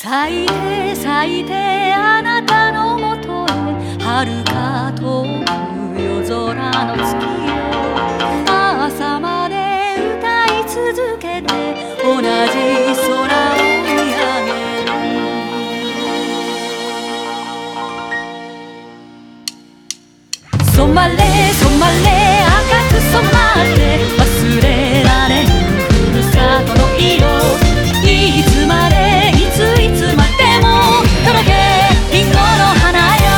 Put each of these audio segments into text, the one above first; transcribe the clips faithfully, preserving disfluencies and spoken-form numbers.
咲いて咲いてあなたのもとへ遥か遠く夜空の月よ、朝まで歌い続けて同じ空を見上げる。染まれ染まれ赤く染まって忘れられぬふるさとの色、いつまでいついつまでも届けリンゴの花よ。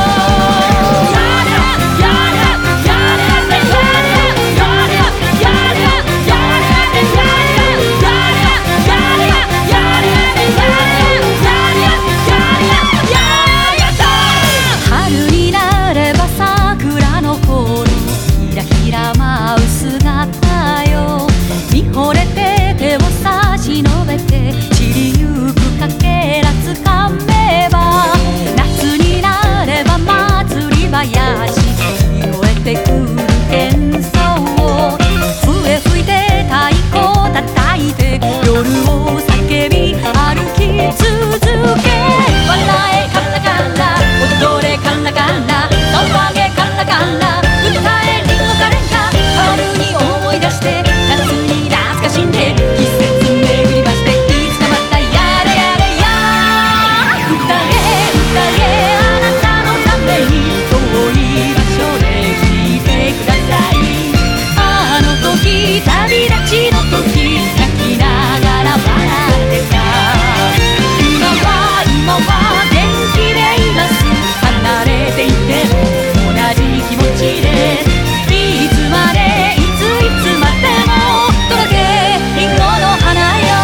春になれば桜の頃ひらひら舞う姿よ、見惚れて手を差し伸べて散りゆくかけらつかめば、夏になれば祭り林拾えてくる喧騒を、笛吹いて太鼓叩いて夜を叫び歩き続け、笑えカラカラ踊れカラカラ騒げカラカラ歌えリンゴカレンカ、春に思い出して夏に懐かしんで季節巡りましていつかまたやれやれや。歌え歌えあなたのために遠い場所で聞いてください。あの時旅立ちの時泣きながら笑ってた、今は今は元気でいます、離れていても同じ気持ちでいつまでいついつまでも届けリンゴの花よ。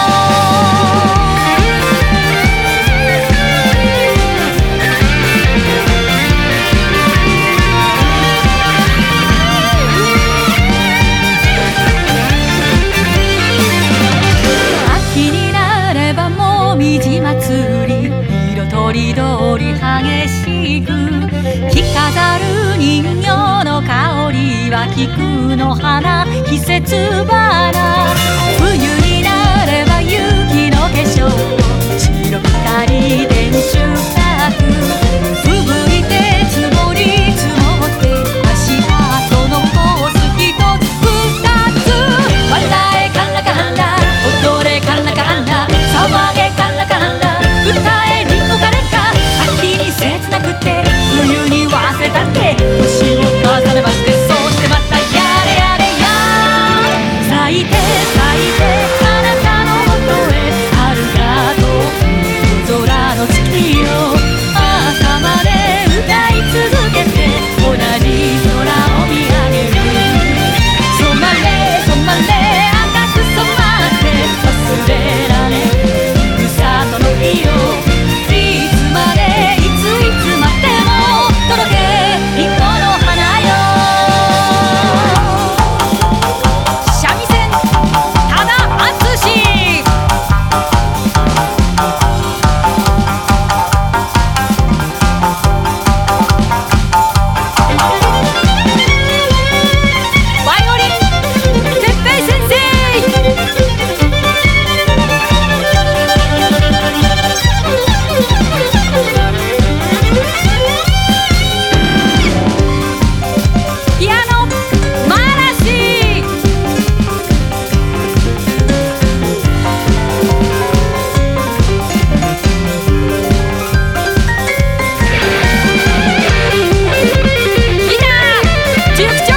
秋になればもみじ祭り色とりどり激しく着飾る人形の香りは菊の花季節花、冬になれば雪の化粧白く光天守閣吹雪いて積もり積もって足跡残す一つ二つ、笑えカラカラ踊れカラカラ騒げカラカラ歌えリンゴカレンカ、秋に切なくて冬に忘れたって星を重ねまして、そうしてまたやれやれや。咲いて咲いてあなたのもとへ遥か遠く夜空の月よ、朝まで歌い続けて同じ空を見上げる。染まれ染まれ赤く染まって忘れられぬふるさとの色、いつまでいついつまでも届けリンゴの花よ。三味線多田敦。バイオリン哲平先生。ピアノマラシー。ギター塾長。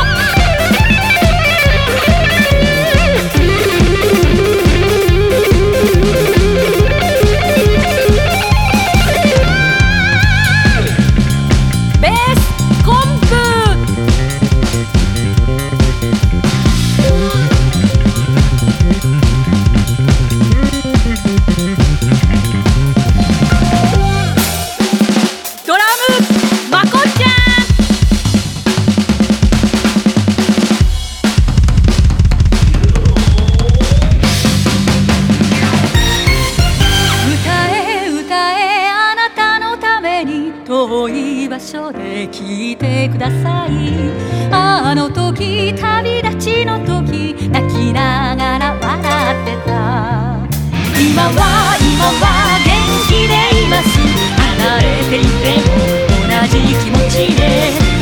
ベースコンプ。ドラムまこっちゃん。歌え歌えあなたのために遠い場所で聞いてください。あの時旅立ちの時泣きながら笑ってた、今は今はます。離れていても同じ気持ちで